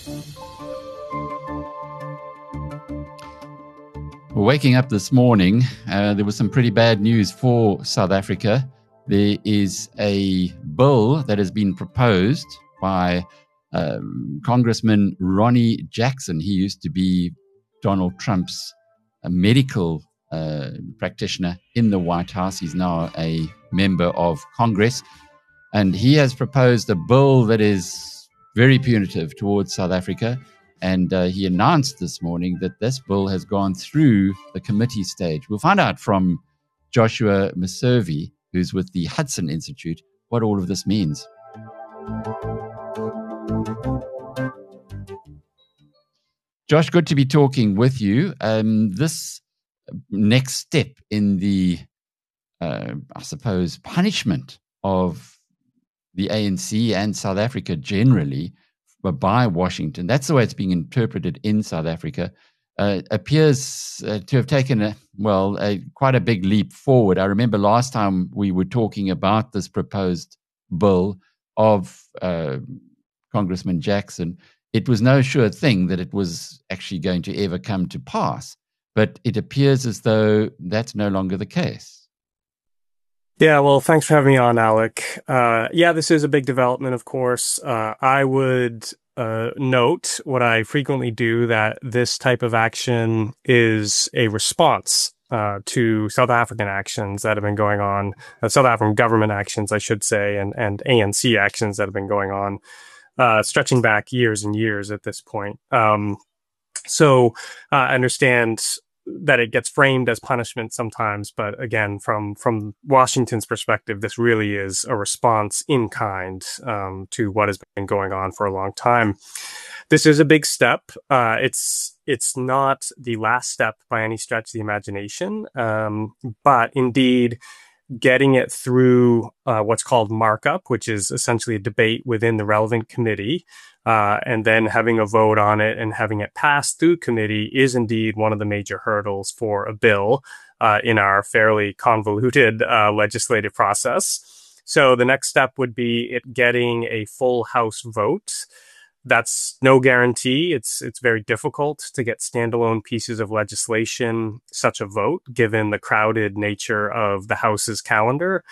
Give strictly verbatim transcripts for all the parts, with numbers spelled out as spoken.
Waking up this morning, uh, there was some pretty bad news for South Africa. There is a bill that has been proposed by um, Congressman Ronnie Jackson. He used to be Donald Trump's uh, medical uh, practitioner in the White House. He's now a member of Congress. And he has proposed a bill that is very punitive towards South Africa. And uh, he announced this morning that this bill has gone through the committee stage. We'll find out from Joshua Maservi, who's with the Hudson Institute, what all of this means. Josh, good to be talking with you. Um, this next step in the, uh, I suppose, punishment of the A N C and South Africa generally by Washington, that's the way it's being interpreted in South Africa, uh, appears uh, to have taken, a, well, a, quite a big leap forward. I remember last time we were talking about this proposed bill of uh, Congressman Jackson, it was no sure thing that it was actually going to ever come to pass. But it appears as though that's no longer the case. Yeah, well, thanks for having me on, Alec. Uh, yeah, this is a big development, of course. Uh, I would uh, note what I frequently do, that this type of action is a response uh, to South African actions that have been going on, uh, South African government actions, I should say, and, and A N C actions that have been going on, uh, stretching back years and years at this point. Um, so uh, I understand that it gets framed as punishment sometimes, but again, from from Washington's perspective, this really is a response in kind um, to what has been going on for a long time. This is a big step. Uh, it's it's not the last step by any stretch of the imagination, um, but indeed, getting it through uh, what's called markup, which is essentially a debate within the relevant committee, uh, and then having a vote on it and having it pass through committee is indeed one of the major hurdles for a bill uh, in our fairly convoluted uh, legislative process. So the next step would be it getting a full House vote. That's no guarantee. It's it's very difficult to get standalone pieces of legislation such a vote, given the crowded nature of the House's calendar.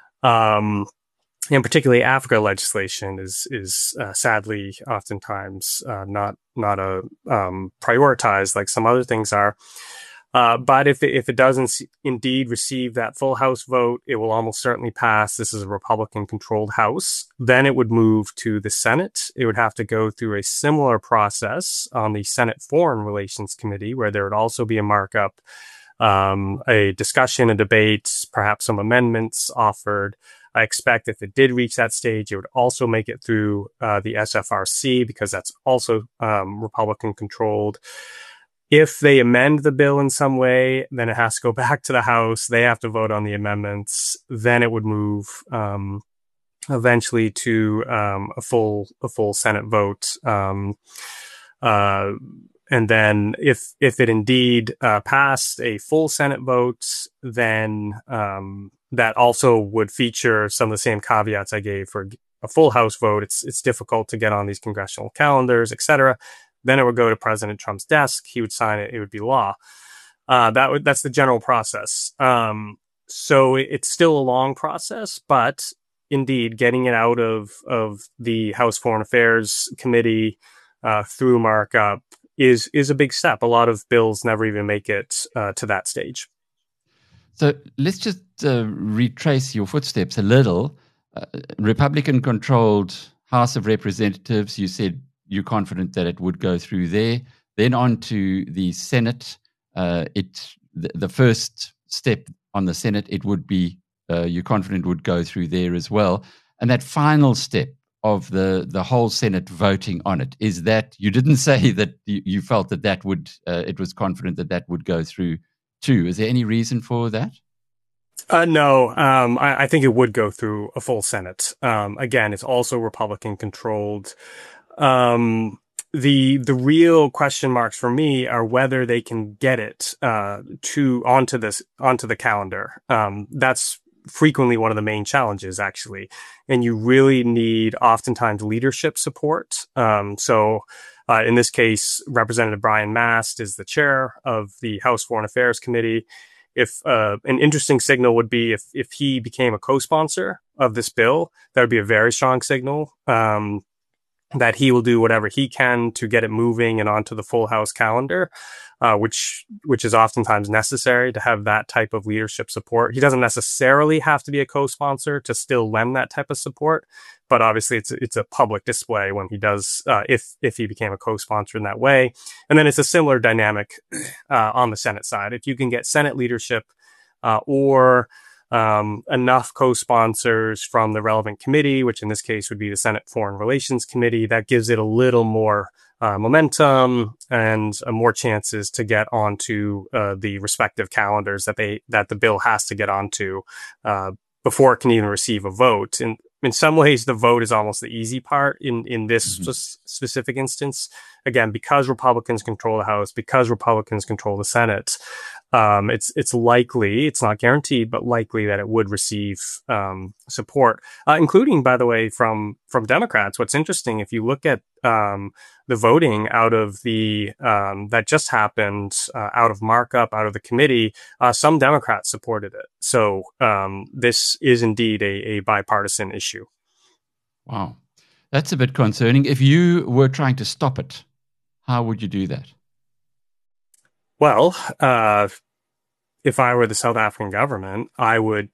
Um, and particularly Africa legislation is is uh, sadly oftentimes uh, not not a um, prioritized like some other things are. Uh, but if it, if it doesn't indeed receive that full House vote, it will almost certainly pass. This is a Republican-controlled House. Then it would move to the Senate. It would have to go through a similar process on the Senate Foreign Relations Committee, where there would also be a markup, um, a discussion, a debate, perhaps some amendments offered. I expect if it did reach that stage, it would also make it through uh, the S F R C, because that's also um, Republican-controlled. If they amend the bill in some way, then it has to go back to the House. They have to vote on the amendments. Then it would move um, eventually to um, a full a full Senate vote. Um, uh, and then if if it indeed uh, passed a full Senate vote, then um, that also would feature some of the same caveats I gave for a full House vote. It's it's difficult to get on these congressional calendars, et cetera. Then it would go to President Trump's desk. He would sign it. It would be law. Uh, that would, that's the general process. Um, so it, it's still a long process, but indeed getting it out of, of the House Foreign Affairs Committee, uh, through markup is, is a big step. A lot of bills never even make it, uh, to that stage. So let's just, uh, retrace your footsteps a little. Uh, Republican controlled House of Representatives, you said, you're confident that it would go through there. Then on to the Senate. Uh, it the, the first step on the Senate, it would be, uh, you're confident would go through there as well. And that final step of the, the whole Senate voting on it, is that, you didn't say that you, you felt that that would, uh, it was confident that that would go through too. Is there any reason for that? Uh, no, um, I, I think it would go through a full Senate. Um, again, it's also Republican controlled. Um, the, the real question marks for me are whether they can get it, uh, to, onto this, onto the calendar. Um, that's frequently one of the main challenges, actually. And you really need oftentimes leadership support. Um, so uh, in this case, Representative Brian Mast is the chair of the House Foreign Affairs Committee. If uh, an interesting signal would be if if he became a co-sponsor of this bill, that would be a very strong signal. Um, that he will do whatever he can to get it moving and onto the full House calendar, uh, which which is oftentimes necessary to have that type of leadership support. He doesn't necessarily have to be a co-sponsor to still lend that type of support, but obviously it's it's a public display when he does, uh, if if he became a co-sponsor in that way. And then it's a similar dynamic uh, on the Senate side. If you can get Senate leadership uh, or Um, enough co-sponsors from the relevant committee, which in this case would be the Senate Foreign Relations Committee, that gives it a little more uh, momentum and uh, more chances to get onto uh, the respective calendars that they that the bill has to get onto uh, before it can even receive a vote. And in some ways, the vote is almost the easy part in in this Mm-hmm. sp- specific instance. Again, because Republicans control the House, because Republicans control the Senate. Um, it's it's likely, it's not guaranteed, but likely that it would receive um, support, uh, including, by the way, from from Democrats. What's interesting, if you look at um, the voting out of the um, that just happened, uh, out of markup, out of the committee, uh, some Democrats supported it. So um, this is indeed a, a bipartisan issue. Wow, that's a bit concerning. If you were trying to stop it, how would you do that? Well, uh, if I were the South African government, I would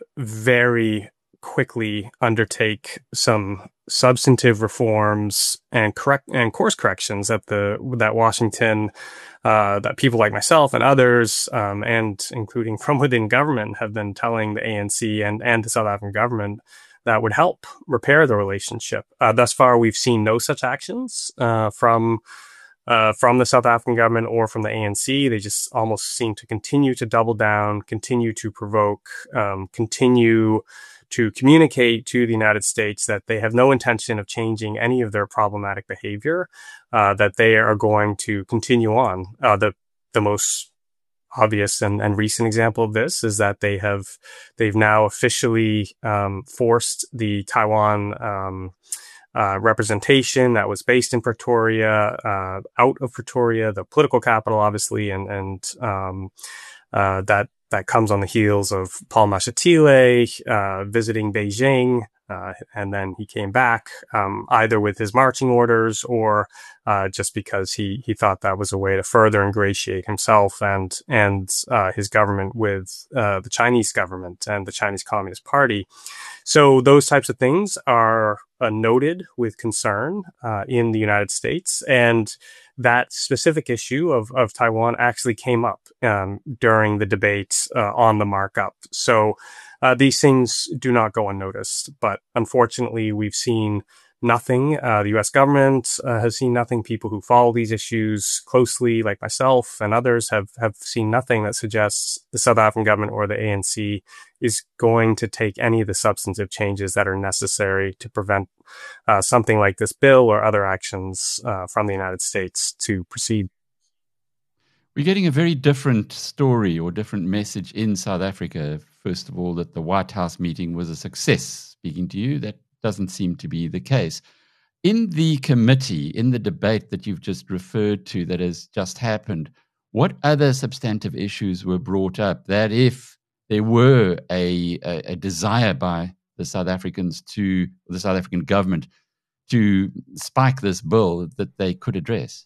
very quickly undertake some substantive reforms and correct and course corrections that the that Washington, uh, that people like myself and others, um, and including from within government, have been telling the A N C and and the South African government that would help repair the relationship. Uh, thus far, we've seen no such actions uh, from. Uh, from the South African government or from the A N C. They just almost seem to continue to double down, continue to provoke, um, continue to communicate to the United States that they have no intention of changing any of their problematic behavior, uh, that they are going to continue on. Uh, the the most obvious and, and recent example of this is that they have they've now officially um, forced the Taiwan um, Uh, representation that was based in Pretoria, uh, out of Pretoria, the political capital, obviously, and and um, uh, that that comes on the heels of Paul Mashatile uh, visiting Beijing, uh, and then he came back um, either with his marching orders or uh, just because he he thought that was a way to further ingratiate himself and and uh, his government with uh, the Chinese government and the Chinese Communist Party. So those types of things are uh, noted with concern uh, in the United States, and that specific issue of, of Taiwan actually came up um, during the debate uh, on the markup. So uh, these things do not go unnoticed, but unfortunately, we've seen nothing. Uh, the U S government uh, has seen nothing. People who follow these issues closely, like myself and others, have, have seen nothing that suggests the South African government or the A N C is going to take any of the substantive changes that are necessary to prevent uh, something like this bill or other actions uh, from the United States to proceed. We're getting a very different story or different message in South Africa. First of all, that the White House meeting was a success. Speaking to you, that doesn't seem to be the case. In the committee, in the debate that you've just referred to that has just happened, what other substantive issues were brought up that if there were a, a, a desire by the South Africans to, the South African government to spike this bill, that they could address?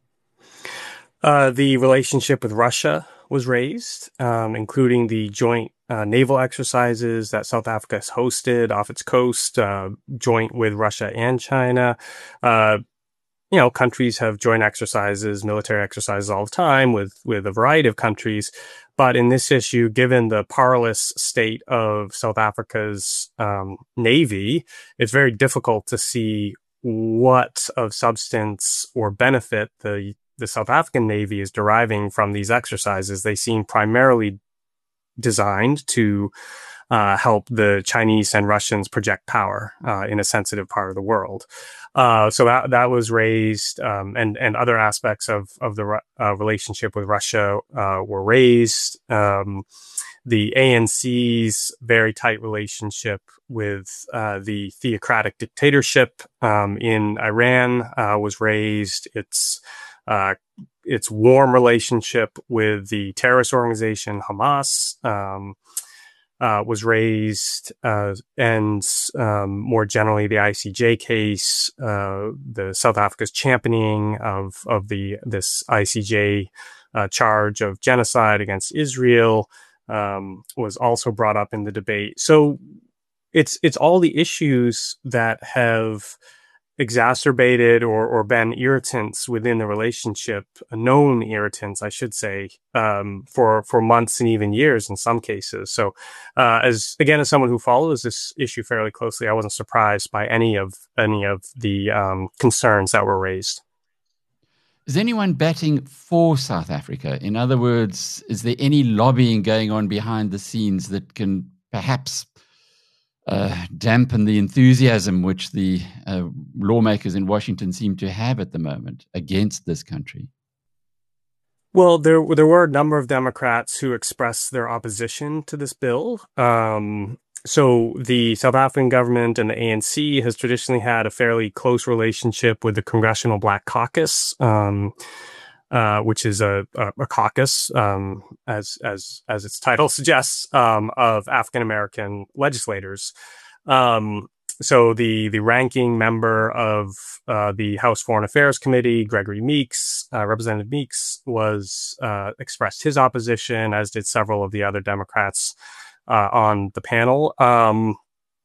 Uh, the relationship with Russia was raised, um, including the joint uh, naval exercises that South Africa has hosted off its coast, uh, joint with Russia and China. Uh, you know, countries have joint exercises, military exercises all the time with, with a variety of countries. But in this issue, given the parlous state of South Africa's um, Navy, it's very difficult to see what of substance or benefit the the South African Navy is deriving from these exercises. They seem primarily designed to uh, help the Chinese and Russians project power uh, in a sensitive part of the world. Uh, so that that was raised, um, and and other aspects of of the uh, relationship with Russia uh, were raised. Um, the A N C's very tight relationship with uh, the theocratic dictatorship um, in Iran uh, was raised. Its uh, its warm relationship with the terrorist organization Hamas um, uh, was raised, uh, and um, more generally, the I C J case, uh, the South Africa's championing of of the this I C J uh, charge of genocide against Israel. Um, was also brought up in the debate. So it's it's all the issues that have exacerbated or or been irritants within the relationship, known irritants, I should say, um, for for months and even years in some cases. So, uh, as again, as someone who follows this issue fairly closely, I wasn't surprised by any of any of the um, concerns that were raised. Is anyone batting for South Africa? In other words, is there any lobbying going on behind the scenes that can perhaps uh, dampen the enthusiasm which the uh, lawmakers in Washington seem to have at the moment against this country? Well, there there were a number of Democrats who expressed their opposition to this bill. Um, So the South African government and the A N C has traditionally had a fairly close relationship with the Congressional Black Caucus, um, uh, which is a, a, a caucus, um, as as as its title suggests, um, of African American legislators. Um, so the the ranking member of uh, the House Foreign Affairs Committee, Gregory Meeks, uh, Representative Meeks, was uh, expressed his opposition, as did several of the other Democrats Uh, on the panel. Um,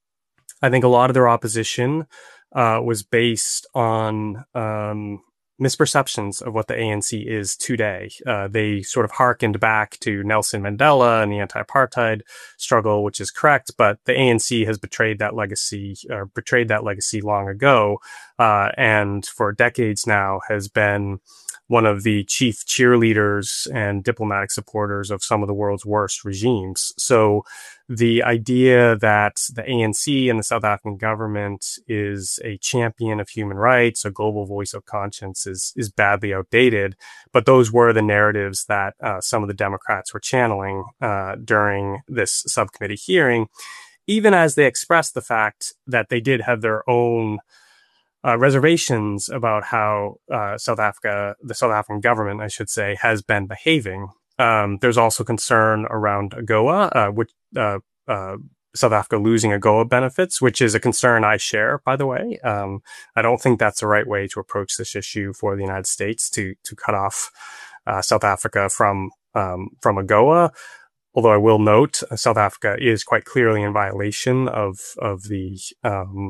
I think a lot of their opposition uh, was based on um, misperceptions of what the A N C is today. Uh, they sort of harkened back to Nelson Mandela and the anti-apartheid struggle, which is correct, but the A N C has betrayed that legacy, or betrayed that legacy long ago, uh, and for decades now has been one of the chief cheerleaders and diplomatic supporters of some of the world's worst regimes. So the idea that the A N C and the South African government is a champion of human rights, a global voice of conscience, is is badly outdated. But those were the narratives that uh, some of the Democrats were channeling uh, during this subcommittee hearing, even as they expressed the fact that they did have their own Uh, reservations about how uh, South Africa, the South African government, I should say, has been behaving. Um, there's also concern around AGOA, uh, which uh, uh, South Africa losing AGOA benefits, which is a concern I share, by the way. Um, I don't think that's the right way to approach this issue for the United States, to to cut off uh, South Africa from um, from AGOA. Although I will note, uh, South Africa is quite clearly in violation of of the um,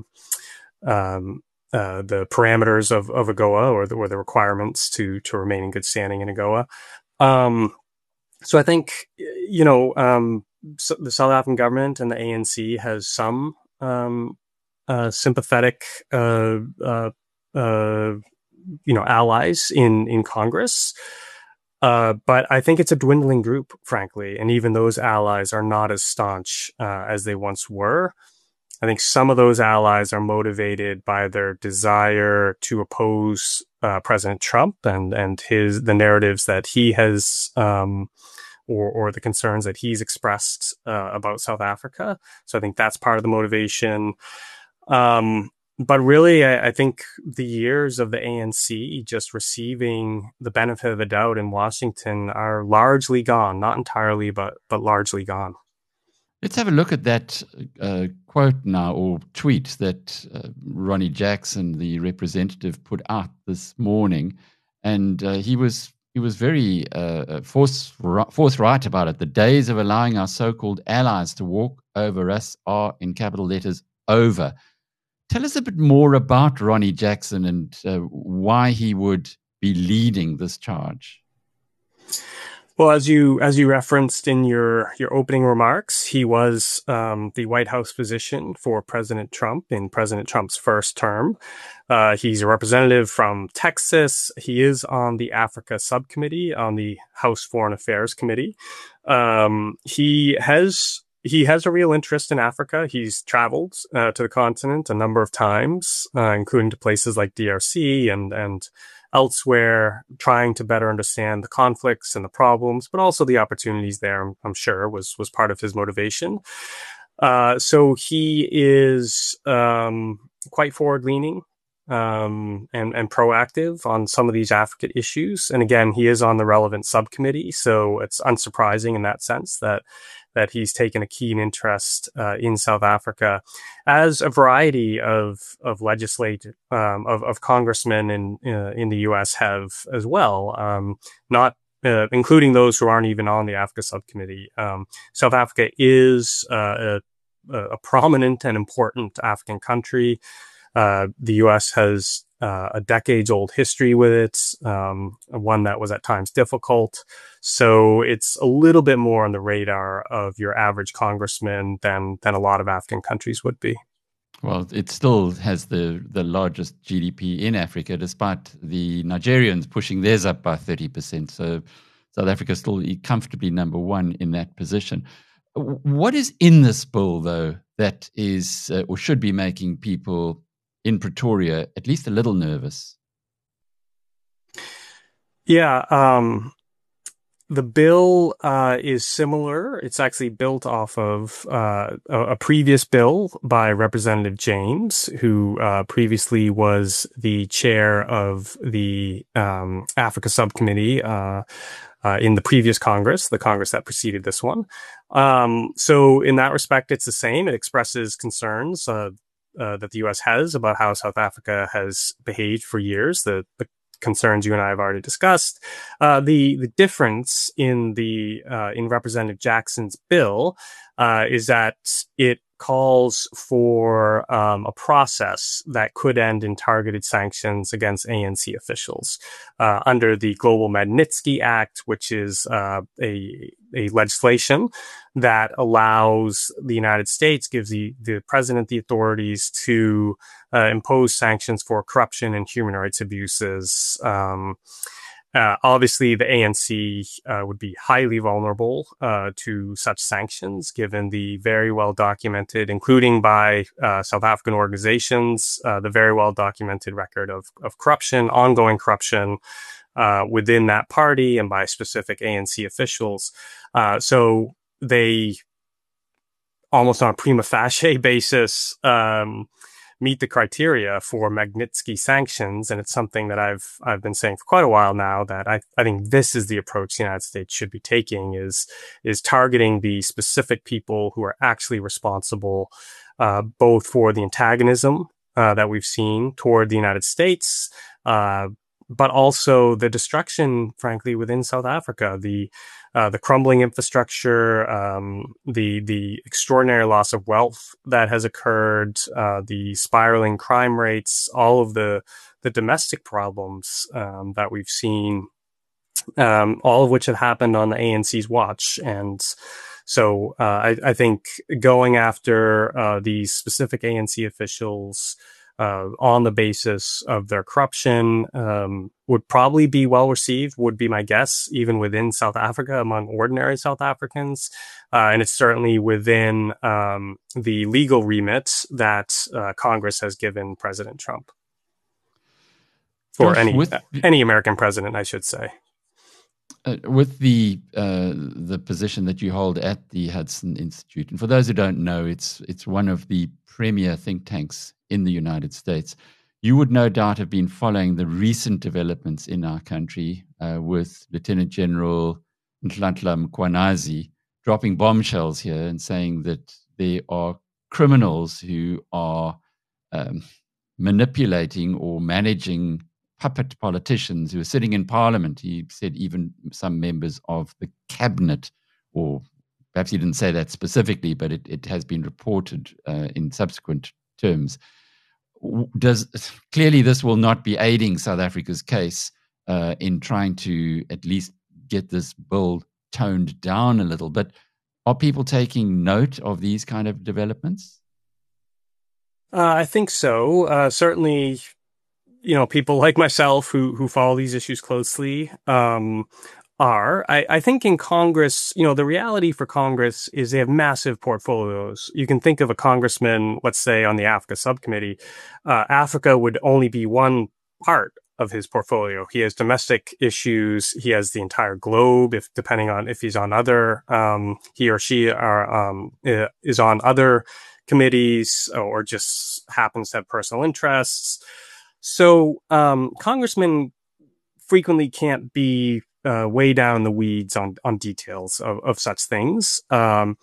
um, Uh, the parameters of, of AGOA, or the, or the requirements to, to remain in good standing in AGOA. Um, so I think, you know, um, so the South African government and the A N C has some, um, uh, sympathetic, uh, uh, uh, you know, allies in, in Congress. Uh, but I think it's a dwindling group, frankly. And even those allies are not as staunch, uh, as they once were. I think some of those allies are motivated by their desire to oppose uh, President Trump and and his the narratives that he has, um, or or the concerns that he's expressed uh, about South Africa. So I think that's part of the motivation. Um, but really, I, I think the years of the A N C just receiving the benefit of the doubt in Washington are largely gone. Not entirely, but but largely gone. Let's have a look at that uh, quote now, or tweet that uh, Ronny Jackson, the representative, put out this morning, and uh, he was he was very uh, forth, forthright about it. The days of allowing our so-called allies to walk over us are, in capital letters, over. Tell us a bit more about Ronny Jackson and uh, why he would be leading this charge. Well, as you as you referenced in your your opening remarks, he was um, the White House physician for President Trump in President Trump's first term. Uh, he's a representative from Texas. He is on the Africa subcommittee on the House Foreign Affairs Committee. Um, he has he has a real interest in Africa. He's traveled uh, to the continent a number of times, uh, including to places like D R C and and elsewhere, trying to better understand the conflicts and the problems, but also the opportunities there. I'm, I'm sure was was part of his motivation. Uh, so he is um, quite forward-leaning um, and, and proactive on some of these African issues. And again, he is on the relevant subcommittee, so it's unsurprising in that sense that that he's taken a keen interest uh, in South Africa, as a variety of of legislative um, of of congressmen in uh, in the U S have as well. Um, not Uh, including those who aren't even on the Africa subcommittee. Um, South Africa is uh, a, a prominent and important African country. Uh, the U S has uh, a decades-old history with it, um, one that was at times difficult. So it's a little bit more on the radar of your average congressman than than a lot of African countries would be. Well, it still has the, the largest G D P in Africa, despite the Nigerians pushing theirs up by thirty percent. So South Africa is still comfortably number one in that position. What is in this bill, though, that is uh, or should be making people in Pretoria at least a little nervous? Yeah, um, the bill uh, is similar. It's actually built off of uh, a, a previous bill by Representative James, who uh, previously was the chair of the um, Africa Subcommittee uh, uh, in the previous Congress, the Congress that preceded this one. Um, so in that respect, it's the same. It expresses concerns uh, uh, that the U S has about how South Africa has behaved for years. The, the concerns you and I have already discussed. Uh, the the difference in the uh, in Representative Jackson's bill uh, is that it calls for um, a process that could end in targeted sanctions against A N C officials uh, under the Global Magnitsky Act, which is uh, a a legislation that allows the United States, gives the, the president the authorities to uh, impose sanctions for corruption and human rights abuses. Um, Uh, obviously, the A N C uh, would be highly vulnerable uh, to such sanctions, given the very well documented, including by uh, South African organizations, uh, the very well documented record of, of corruption, ongoing corruption uh, within that party and by specific A N C officials. Uh, so they, almost on a prima facie basis, um, meet the criteria for Magnitsky sanctions. And it's something that I've, I've been saying for quite a while now, that I, I think this is the approach the United States should be taking, is, is targeting the specific people who are actually responsible, uh, both for the antagonism, uh, that we've seen toward the United States, uh, but also the destruction, frankly, within South Africa, the, uh, the crumbling infrastructure, um, the, the extraordinary loss of wealth that has occurred, uh, the spiraling crime rates, all of the, the domestic problems, um, that we've seen, um, all of which have happened on the A N C's watch. And so, uh, I, I think going after, uh, these specific A N C officials, Uh, on the basis of their corruption, um, would probably be well received, would be my guess, even within South Africa, among ordinary South Africans. Uh, and it's certainly within um, the legal remit that uh, Congress has given President Trump. For Josh, any, with uh, the, any American president, I should say. Uh, with the uh, the position that you hold at the Hudson Institute, and for those who don't know, it's it's one of the premier think tanks in the United States. You would no doubt have been following the recent developments in our country uh, with Lieutenant General Nhlanhla Mkhwanazi dropping bombshells here and saying that there are criminals who are um, manipulating or managing puppet politicians who are sitting in parliament. He said even some members of the cabinet, or perhaps he didn't say that specifically, but it, it has been reported uh, in subsequent terms. Does clearly this will not be aiding South Africa's case uh, in trying to at least get this bill toned down a little. But are people taking note of these kind of developments? Uh, I think so. Uh, certainly, you know, people like myself who who follow these issues closely um, are. I, I think in Congress, you know, the reality for Congress is they have massive portfolios. You can think of a congressman, let's say on the Africa subcommittee, uh, Africa would only be one part of his portfolio. He has domestic issues. He has the entire globe, if depending on if he's on other, um, he or she are, um, is on other committees or just happens to have personal interests. So, um, congressmen frequently can't be uh, way down the weeds on, on details of, of such things. Um,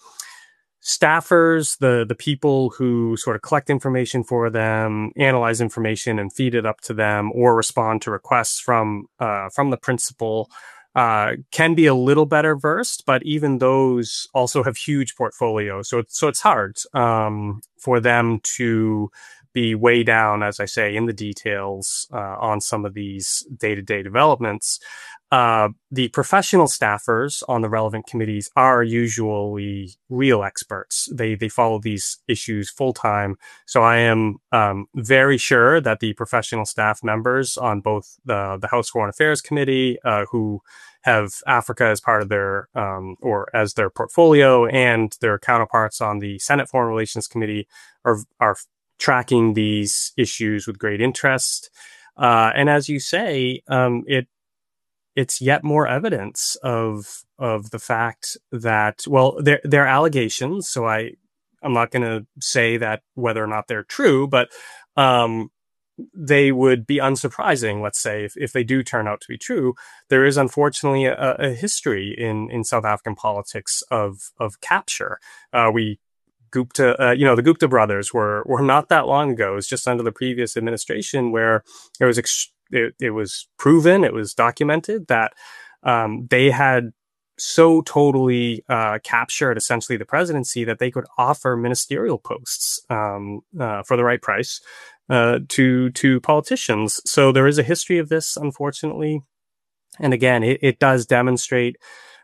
staffers, the, the people who sort of collect information for them, analyze information and feed it up to them or respond to requests from, uh, from the principal, uh, can be a little better versed, but even those also have huge portfolios. So it's, so it's hard, um, for them to be way down, as I say, in the details, uh, on some of these day-to-day developments. Uh, the professional staffers on the relevant committees are usually real experts. They, they follow these issues full time. So I am, um, very sure that the professional staff members on both the, the House Foreign Affairs Committee, uh, who have Africa as part of their, um, or as their portfolio, and their counterparts on the Senate Foreign Relations Committee are, are tracking these issues with great interest. Uh, and as you say, um, it, it's yet more evidence of, of the fact that, well, they're, they're allegations. So I, I'm not going to say that whether or not they're true, but, um, they would be unsurprising, let's say, if, if they do turn out to be true. There is unfortunately a, a history in, in South African politics of, of capture. Uh, we, Gupta, uh, you know, the Gupta brothers were, were not that long ago. It was just under the previous administration where it was, ex- it, it was proven, it was documented that, um, they had so totally, uh, captured essentially the presidency that they could offer ministerial posts, um, uh, for the right price, uh, to, to politicians. So there is a history of this, unfortunately. And again, it, it does demonstrate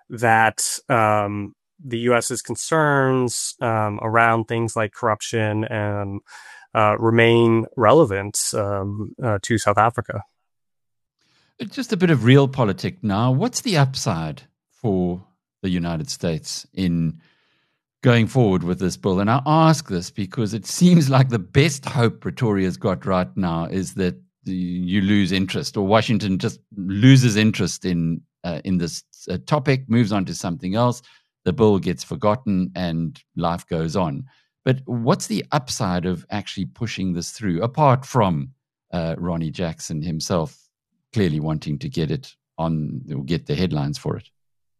that, um, the US's concerns um, around things like corruption and uh, remain relevant um, uh, to South Africa. Just a bit of realpolitik now. What's the upside for the United States in going forward with this bill? And I ask this because it seems like the best hope Pretoria's got right now is that you lose interest, or Washington just loses interest in uh, in this uh, topic, moves on to something else. The bill gets forgotten and life goes on. But what's the upside of actually pushing this through, apart from uh, Ronnie Jackson himself clearly wanting to get it on, or get the headlines for it?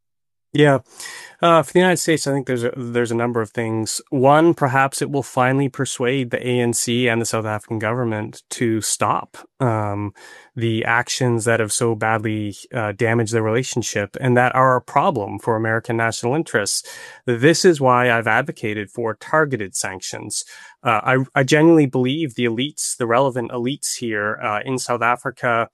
Yeah. Uh, for the United States, I think there's a, there's a number of things. One, perhaps it will finally persuade the A N C and the South African government to stop um, the actions that have so badly uh, damaged their relationship and that are a problem for American national interests. This is why I've advocated for targeted sanctions. Uh, I, I genuinely believe the elites, the relevant elites here uh, in South Africa,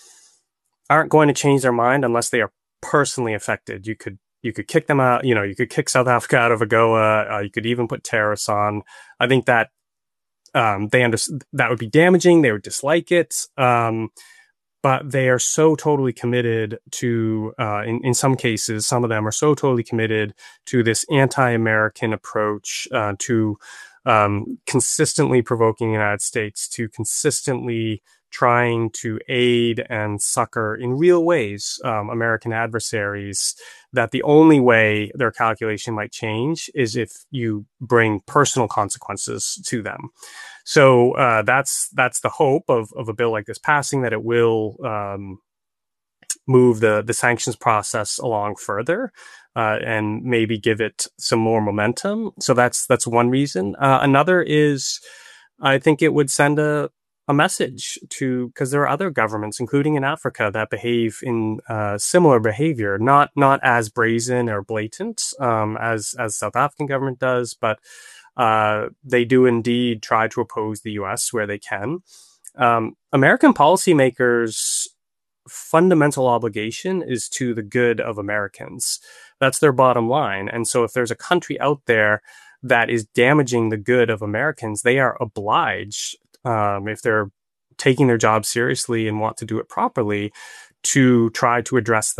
aren't going to change their mind unless they are personally affected. You could you could kick them out. You know, you could kick South Africa out of AGOA. Uh, you could even put tariffs on. I think that um, they under- that would be damaging. They would dislike it. Um, but they are so totally committed to, uh, in, in some cases, some of them are so totally committed to this anti-American approach, uh, to um, consistently provoking the United States, to consistently trying to aid and succor in real ways um, American adversaries, that the only way their calculation might change is if you bring personal consequences to them. So uh, that's that's the hope of of a bill like this passing, that it will um, move the the sanctions process along further uh, and maybe give it some more momentum. So that's that's one reason. Uh, another is, I think it would send a a message to, because there are other governments, including in Africa, that behave in uh, similar behavior, not not as brazen or blatant um, as as South African government does, but uh, they do indeed try to oppose the U S where they can. Um, American policymakers' fundamental obligation is to the good of Americans. That's their bottom line. And so if there's a country out there that is damaging the good of Americans, they are obliged, Um, if they're taking their job seriously and want to do it properly, to try to address that.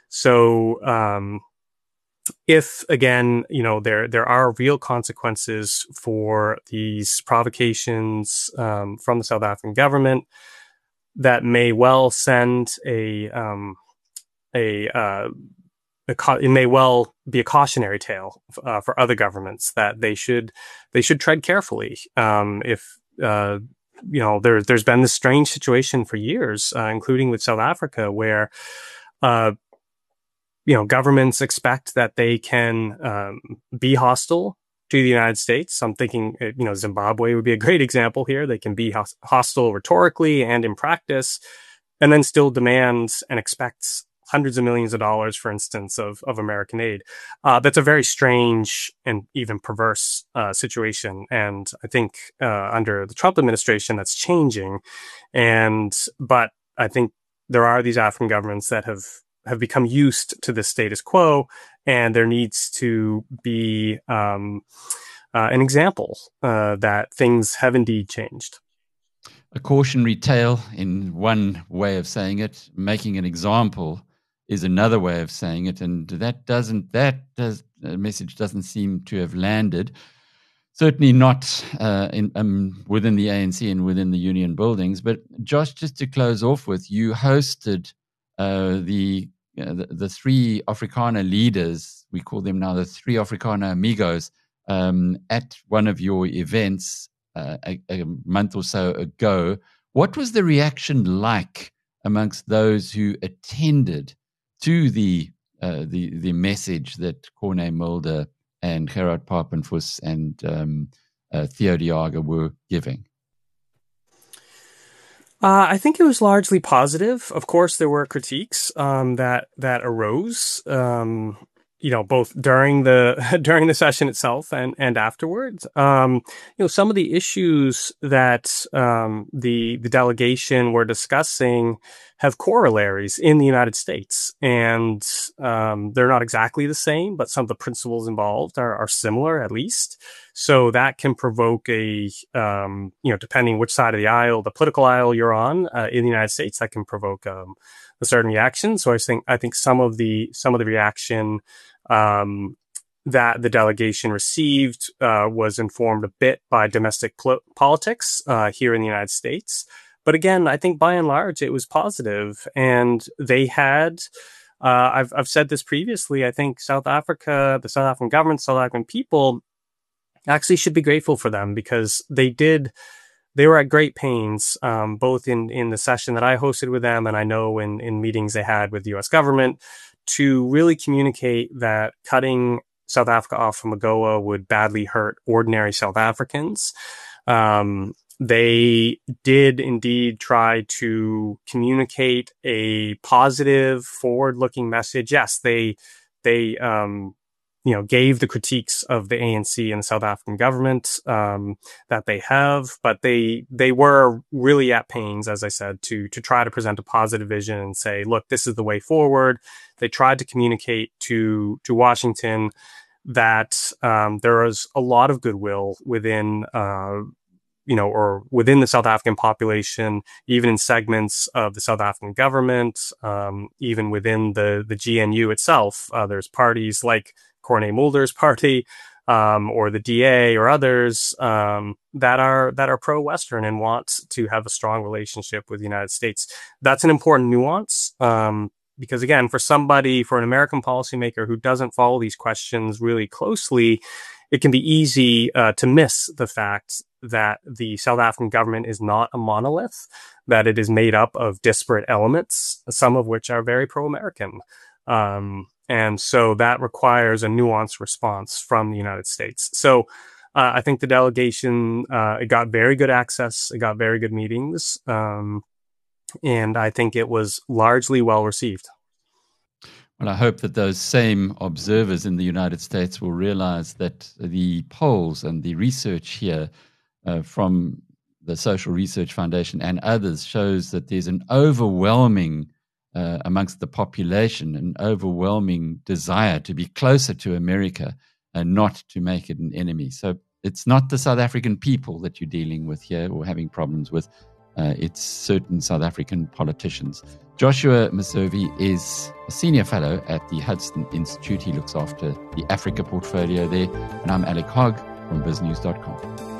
So, um, if again, you know, there there are real consequences for these provocations um, from the South African government, that may well send a um, a, uh, a ca- it may well be a cautionary tale uh, for other governments that they should they should tread carefully. Um, if uh, you know, there there's been this strange situation for years, uh, including with South Africa, where uh, you know, governments expect that they can um, be hostile to the United States. I'm thinking, you know, Zimbabwe would be a great example here. They can be hostile rhetorically and in practice, and then still demands and expects hundreds of millions of dollars, for instance, of, of American aid. Uh, that's a very strange and even perverse uh, situation. And I think uh, under the Trump administration, that's changing. And, but I think there are these African governments that have have become used to the status quo, and there needs to be um, uh, an example uh, that things have indeed changed. A cautionary tale in one way of saying it, making an example is another way of saying it, and that doesn't that does uh, message doesn't seem to have landed. Certainly not uh, in um, within the A N C and within the union buildings. But Josh, just to close off with, you hosted uh, the, uh, the the three Afrikaner leaders. We call them now the three Afrikaner amigos um, at one of your events uh, a, a month or so ago. What was the reaction like amongst those who attended to the uh, the the message that Corné Mulder and Gerard Papenfuss and um, uh, Theo de Jager were giving? Uh, I think it was largely positive. Of course, there were critiques um, that that arose, um, you know, both during the during the session itself and and afterwards. Um, you know, some of the issues that um, the the delegation were discussing have corollaries in the United States, and um, they're not exactly the same, but some of the principles involved are, are similar, at least. So that can provoke a, um, you know, depending which side of the aisle, the political aisle you're on uh, in the United States, that can provoke um, a certain reaction. So I think I think some of the some of the reaction um, that the delegation received uh, was informed a bit by domestic pol- politics uh, here in the United States. But again, I think by and large, it was positive. And they had, uh, I've, I've said this previously, I think South Africa, the South African government, South African people actually should be grateful for them, because they did, they were at great pains, um, both in, in the session that I hosted with them, and I know in, in meetings they had with the U S government, to really communicate that cutting South Africa off from AGOA would badly hurt ordinary South Africans. Um, They did indeed try to communicate a positive, forward-looking message. Yes, they they um, you know gave the critiques of the A N C and the South African government um, that they have, but they they were really at pains, as I said, to to try to present a positive vision and say, look, this is the way forward. They tried to communicate to to Washington that um, there was a lot of goodwill within. Uh, you know, or within the South African population, even in segments of the South African government, um, even within the, the G N U itself. Uh, there's parties like Corné Mulder's party, um, or the D A or others, um, that are, that are pro-Western and want to have a strong relationship with the United States. That's an important nuance. Um, because again, for somebody, for an American policymaker who doesn't follow these questions really closely, it can be easy uh, to miss the fact that the South African government is not a monolith, that it is made up of disparate elements, some of which are very pro-American. Um, and so that requires a nuanced response from the United States. So uh, I think the delegation, uh, it got very good access, it got very good meetings, um, and I think it was largely well received. Well, I hope that those same observers in the United States will realize that the polls and the research here uh, from the Social Research Foundation and others shows that there's an overwhelming, uh, amongst the population, an overwhelming desire to be closer to America and not to make it an enemy. So it's not the South African people that you're dealing with here or having problems with. Uh, it's certain South African politicians. Joshua Masovi is a senior fellow at the Hudson Institute. He looks after the Africa portfolio there. And I'm Alec Hogg from biz news dot com.